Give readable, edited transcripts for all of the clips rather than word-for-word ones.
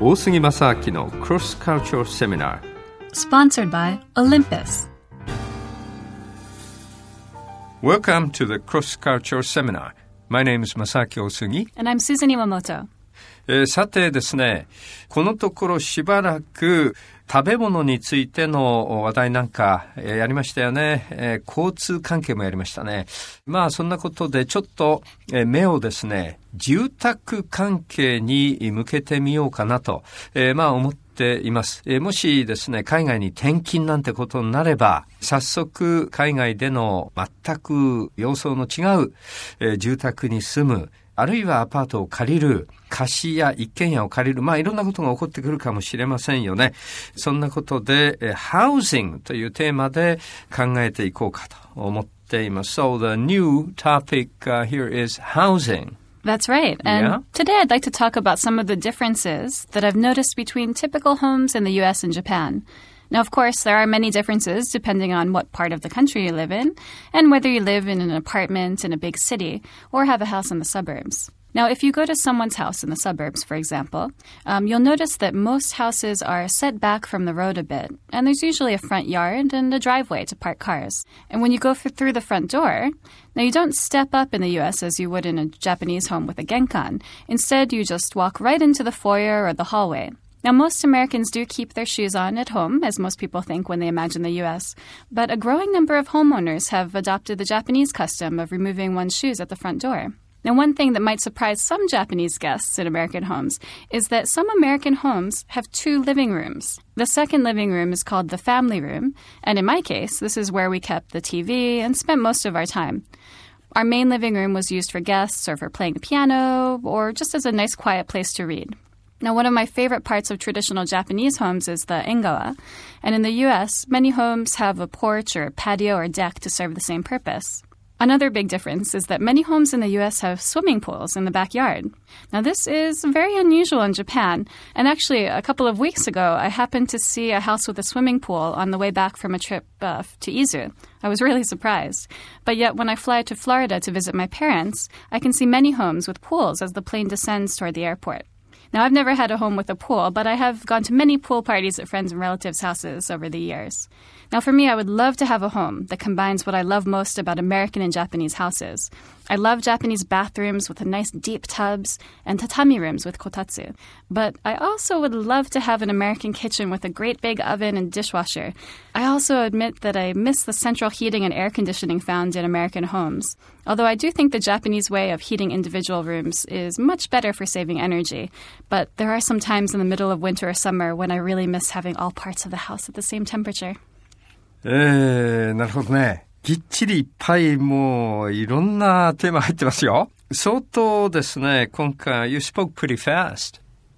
大杉正明の Cross Cultural Seminar Sponsored by Olympus. Welcome to the Cross Cultural Seminar. My name is Masaaki Osugi. And I'm Susan Iwamoto. さてですね、このところしばらく食べ物についての話題なんかやりましたよね。交通関係もやりましたね。まあそんなことでちょっと目をですね、住宅関係に向けてみようかなと、思っています。もしですね、海外に転勤なんてことになれば、早速海外での全く様相の違う、住宅に住む、あるいはアパートを借りる、貸しや一軒家を借りる、いろんなことが起こってくるかもしれませんよね。そんなことで、Housing というテーマで考えていこうかと思っています。So the new topic here is housing. That's right. And Yeah. Today I'd like to talk about some of the differences that I've noticed between typical homes in the U.S. and Japan. Now, of course, there are many differences depending on what part of the country you live in and whether you live in an apartment in a big city or have a house in the suburbs. Now, if you go to someone's house in the suburbs, for example, you'll notice that most houses are set back from the road a bit, and there's usually a front yard and a driveway to park cars. And when you go through the front door, now you don't step up in the U.S. as you would in a Japanese home with a genkan. Instead, you just walk right into the foyer or the hallway. Now, most Americans do keep their shoes on at home, as most people think when they imagine the U.S., but a growing number of homeowners have adopted the Japanese custom of removing one's shoes at the front door. Now, one thing that might surprise some Japanese guests in American homes is that some American homes have two living rooms. The second living room is called the family room, and in my case, this is where we kept the TV and spent most of our time. Our main living room was used for guests or for playing the piano or just as a nice quiet place to read. Now, one of my favorite parts of traditional Japanese homes is the engawa, and in the U.S., many homes have a porch or a patio or deck to serve the same purpose. Another big difference is that many homes in the U.S. have swimming pools in the backyard. Now, this is very unusual in Japan, and actually, a couple of weeks ago, I happened to see a house with a swimming pool on the way back from a trip to Izu. I was really surprised. But yet, when I fly to Florida to visit my parents, I can see many homes with pools as the plane descends toward the airport. Now, I've never had a home with a pool, but I have gone to many pool parties at friends and relatives' houses over the years. Now, for me, I would love to have a home that combines what I love most about American and Japanese houses. I love Japanese bathrooms with nice deep tubs and tatami rooms with kotatsu. But I also would love to have an American kitchen with a great big oven and dishwasher. I also admit that I miss the central heating and air conditioning found in American homes. Although I do think the Japanese way of heating individual rooms is much better for saving energy. But there are some times in the middle of winter or summer when I really miss having all parts of the house at the same temperature. なるほどね。ぎっちりいっぱいもういろんなテーマ入ってますよ。相当ですね、今回 You spoke pretty fast.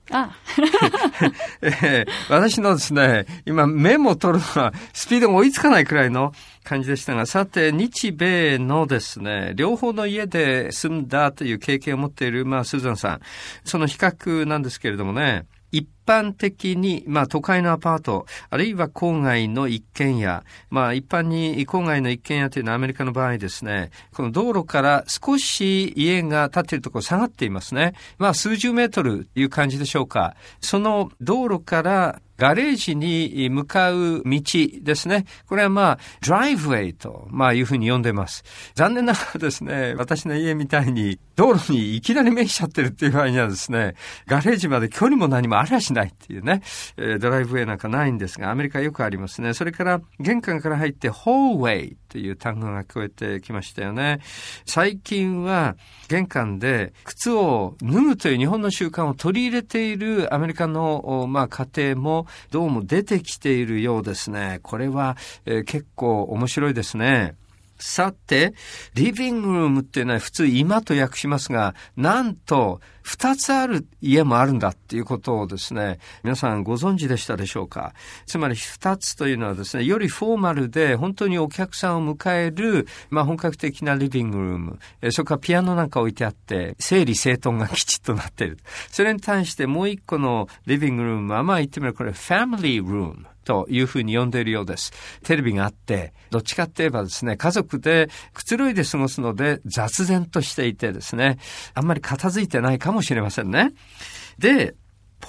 私のですね、今メモを取るのはスピードが追いつかないくらいの感じでしたが、さて日米のですね、両方の家で住んだという経験を持っているスーザンさん、その比較なんですけれどもね、一般的に、都会のアパート、あるいは郊外の一軒家、一般に郊外の一軒家というのはアメリカの場合ですね、この道路から少し家が建っているところ下がっていますね。数十メートルという感じでしょうか。その道路からガレージに向かう道ですね。これはドライブウェイというふうに呼んでいます。残念ながらですね、私の家みたいに道路にいきなり面しちゃってるっていう場合にはですね、ガレージまで距離も何もありゃしないっていうね、ドライブウェイなんかないんですが、アメリカはよくありますね。それから玄関から入ってホールウェイという単語が聞こえてきましたよね。最近は玄関で靴を脱ぐという日本の習慣を取り入れているアメリカの家庭もどうも出てきているようですね。これは、結構面白いですね。さて、リビングルームっていうのは普通居間と訳しますが、なんと2つある家もあるんだっていうことをですね、皆さんご存知でしたでしょうか。つまり2つというのはですね、よりフォーマルで本当にお客さんを迎える、本格的なリビングルーム、それからピアノなんか置いてあって、整理整頓がきちっとなっている。それに対してもう一個のリビングルームは、言ってみればこれファミリールームというふうに呼んでいるようです。テレビがあって、どっちかって言えばですね、家族でくつろいで過ごすので雑然としていてですね、あんまり片付いてないかもしれませんね。で、ポ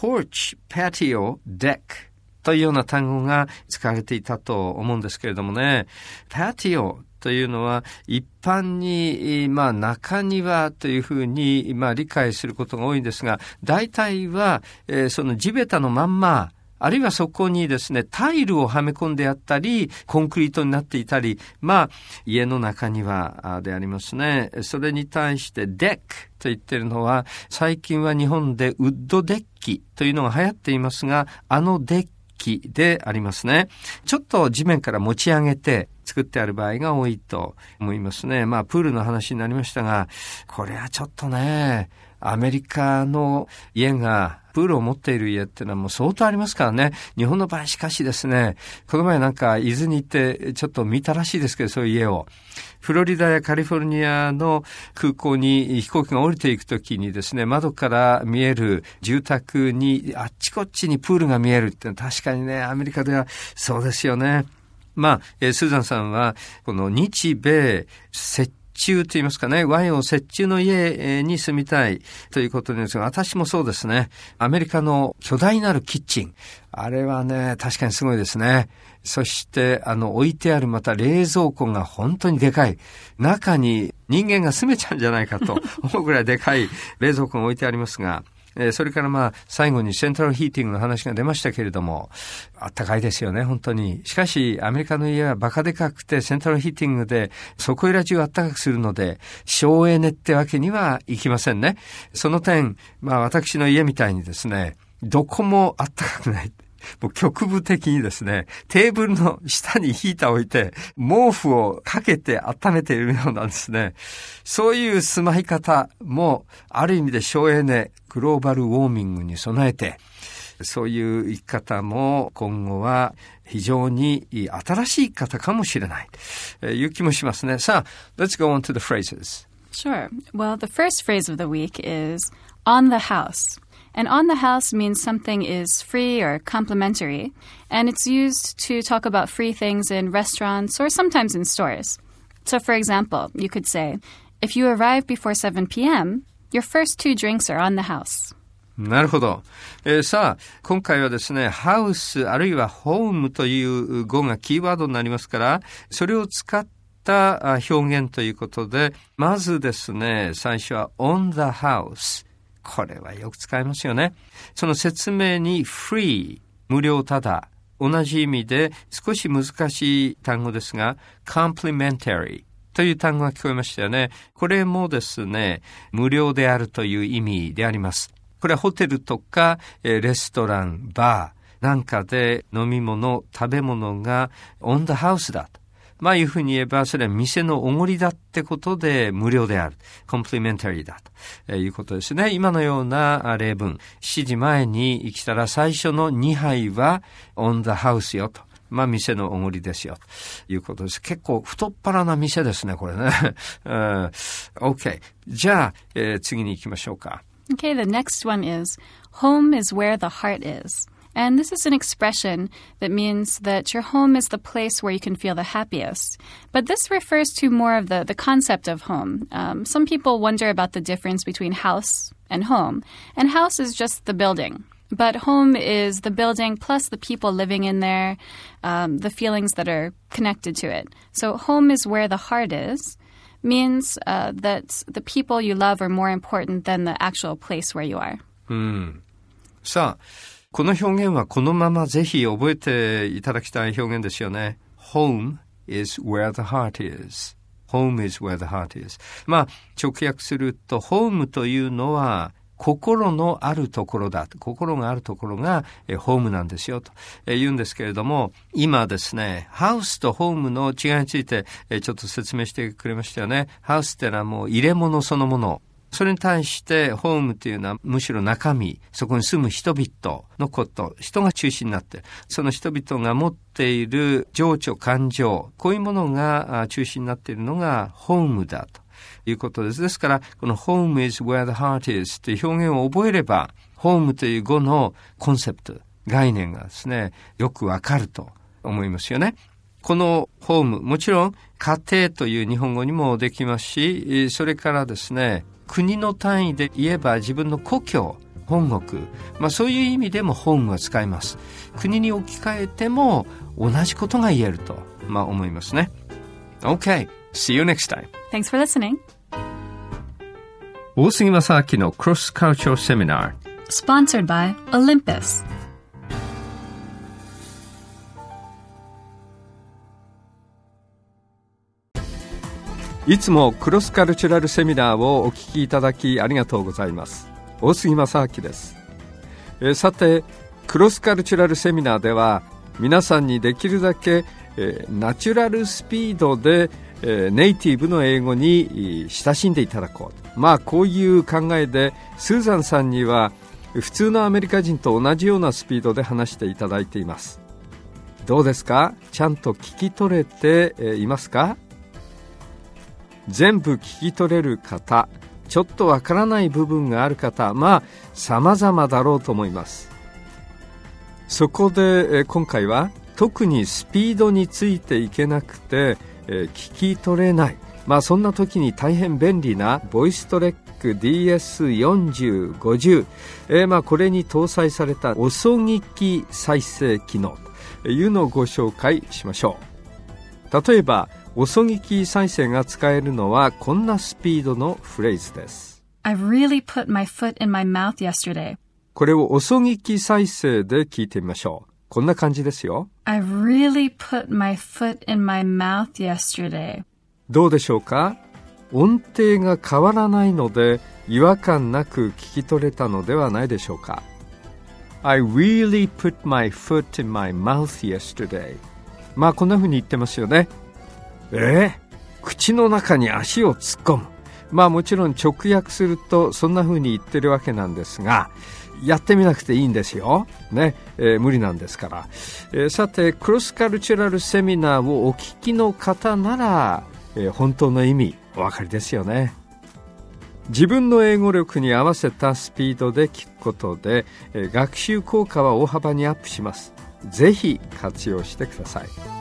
porch, patio, deckというような単語が使われていたと思うんですけれどもね。patioというのは一般に、中庭というふうに、理解することが多いんですが、大体は、その地べたのまんま、あるいはそこにですね、タイルをはめ込んであったり、コンクリートになっていたり、家の中庭でありますね。それに対してデックと言っているのは、最近は日本でウッドデッキというのが流行っていますが、デッキでありますね。ちょっと地面から持ち上げて作ってある場合が多いと思いますね。プールの話になりましたが、これはちょっとね、アメリカの家がプールを持っている家っていうのはもう相当ありますからね。日本の場合しかしですね、この前伊豆に行ってちょっと見たらしいですけど、そういう家を。フロリダやカリフォルニアの空港に飛行機が降りていくときにですね、窓から見える住宅にあっちこっちにプールが見えるって確かにね、アメリカではそうですよね。スーザンさんはこの日米折衷と言いますかね、和洋折衷の家に住みたいということですが、私もそうですね。アメリカの巨大なるキッチン。あれはね、確かにすごいですね。そして置いてあるまた冷蔵庫が本当にでかい。中に人間が住めちゃうんじゃないかと思うぐらいでかい冷蔵庫が置いてありますが、それから最後にセントラルヒーティングの話が出ましたけれども、あったかいですよね、本当に。しかし、アメリカの家はバカでかくて、セントラルヒーティングで、そこいら中あったかくするので、省エネってわけにはいきませんね。その点、私の家みたいにですね、どこもあったかくない。もう局部的にですね、テーブルの下にヒーターを置いて、毛布をかけて温めているようなんですね。そういう住まい方も、ある意味で省エネ、グローバルウォーミングに備えて、そういう生き方も今後は非常に新しい生き方かもしれない、いう気もしますね。さあ、let's go on to the phrases. Sure. Well, the first phrase of the week is on the house.And on the house means something is free or complimentary, and it's used to talk about free things in restaurants or sometimes in stores. So, for example, you could say, if you arrive before 7 p.m., your first 2 drinks are on the house. なるほど。さあ、今回はですね、ハウスあるいはホームという語がキーワードになりますから、それを使った表現ということで、まずですね、最初は on the house。これはよく使いますよね。その説明に free、無料ただ、同じ意味で少し難しい単語ですが、complimentary という単語が聞こえましたよね。これもですね、無料であるという意味であります。これはホテルとかレストラン、バーなんかで飲み物、食べ物が on the house だと。いうふうに言えば、それは店のおごりだってことで無料である。コンプリメンタリーだということですね。今のような例文。7時前に来たら最初の2杯は on the house よと。店のおごりですよということです。結構太っ腹な店ですね、これね。OK。じゃあ、次に行きましょうか。 Okay, the next one is, home is where the heart is.And this is an expression that means that your home is the place where you can feel the happiest. But this refers to more of the concept of home. Some people wonder about the difference between house and home. And house is just the building. But home is the building plus the people living in there, the feelings that are connected to it. So home is where the heart is means that the people you love are more important than the actual place where you are. さあ、この表現はこのままぜひ覚えていただきたい表現ですよね。Home is where the heart is. Home is where the heart is. 直訳すると、ホームというのは心のあるところだ。心があるところがホームなんですよと言うんですけれども、今ですね、ハウスとホームの違いについてちょっと説明してくれましたよね。ハウスってのはもう入れ物そのもの。それに対してホームというのはむしろ中身、そこに住む人々のこと、人が中心になって、その人々が持っている情緒、感情、こういうものが中心になっているのがホームだということです。ですから、この Home is where the heart is という表現を覚えれば、ホームという語のコンセプト、概念がですね、よくわかると思いますよね。このホーム、もちろん家庭という日本語にもできますし、それからですね、国の単位で言えば自分の故郷、 本国、そういう意味でも本は使います。国に置き換えても同じことが言えると、思いますね。Okay, see you next time. Thanks for listening. 大杉正明の Cross Cultural Seminar Sponsored by Olympus. いつもクロスカルチュラルセミナーをお聞きいただきありがとうございます。大杉正明です。さて、クロスカルチュラルセミナーでは皆さんにできるだけナチュラルスピードでネイティブの英語に親しんでいただこう。こういう考えでスーザンさんには普通のアメリカ人と同じようなスピードで話していただいています。どうですか？ちゃんと聞き取れていますか？全部聞き取れる方、ちょっとわからない部分がある方、様々だろうと思います。そこで今回は特にスピードについていけなくて聞き取れない、そんな時に大変便利なボイストレック DS4050、これに搭載された遅聞き再生機能というのをご紹介しましょう。例えば遅聞き再生が使えるのはこんなスピードのフレーズです。 I've really put my foot in my mouth yesterday. これを遅聞き再生で聞いてみましょう。こんな感じですよ。 I've really put my foot in my mouth yesterday. どうでしょうか？音程が変わらないので違和感なく聞き取れたのではないでしょうか。 I really put my foot in my mouth yesterday。 こんな風に言ってますよね。口の中に足を突っ込む。もちろん直訳するとそんな風に言ってるわけなんですが、やってみなくていいんですよ、無理なんですから。さて、クロスカルチュラルセミナーをお聞きの方なら、本当の意味お分かりですよね。自分の英語力に合わせたスピードで聞くことで、学習効果は大幅にアップします。ぜひ活用してください。